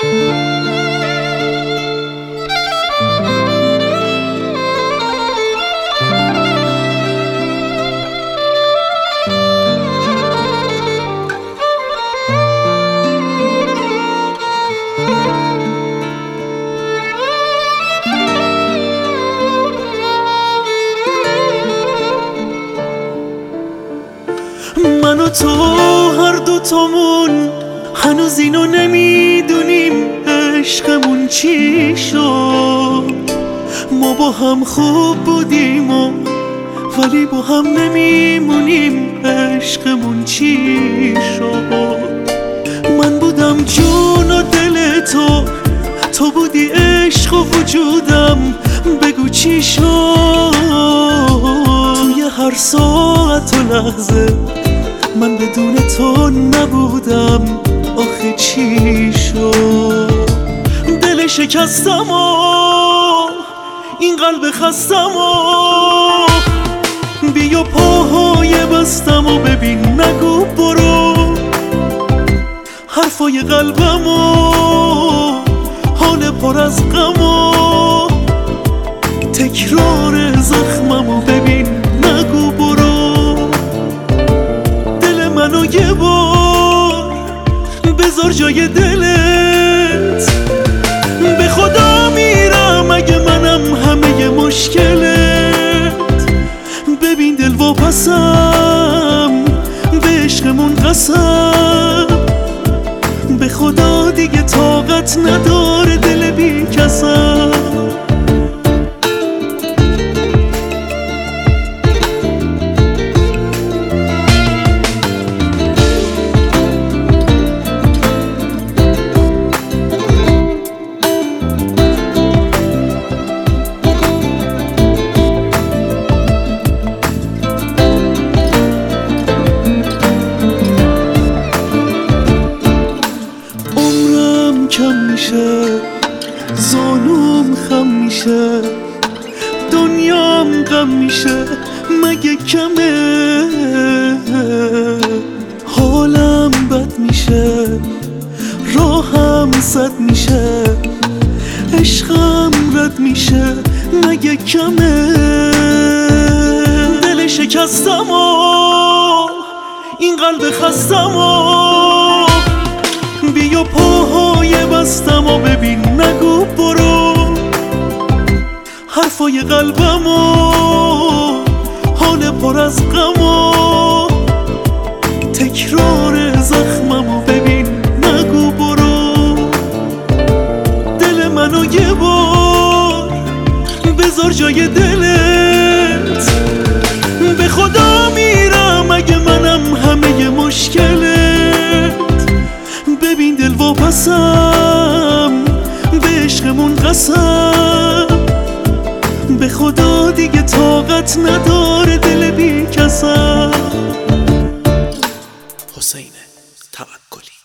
من و تو هر دوتامون هنوز اینو نمیدونیم عشقمون چی شد. ما با هم خوب بودیم ولی با هم نمیمونیم عشقمون چی شد. من بودم جون و دل تو بودی عشق و وجودم، بگو چی شد. توی هر ساعت و لحظه من بدون تو نبودم، آخه چی شد. دل شکستم و این قلب خستم و بیا پاهای بستم و ببین نگو برو. حرفای قلبم و حال پر از غم و تکرار زخمم و ببین نگو برو. دل منو یه بار بذار جای دلت، به خدا میرم اگه منم همه مشکلت. ببین دل واپسم به عشقمون قسم، به خدا دیگه طاقت نداره دل بی کسم. کم میشه زانوم خم میشه، دنیام غم میشه مگه کمه. حالم بد میشه راهم سد میشه، عشقم رد میشه مگه کمه. دل شکستم و این قلب خستم و بیا پاهای بستم و ببین نگو برو. حرفای قلبم و حال پر از غم و تکرار زخمم و ببین نگو برو. دل منو یه بار بذار جای دلت، به خدا میرم اگه منم همه مشکلت. ببین دل واپسم به عشقمون قسم، به خدا دیگه طاقت نداره دل بی کسم. حسین توکلی.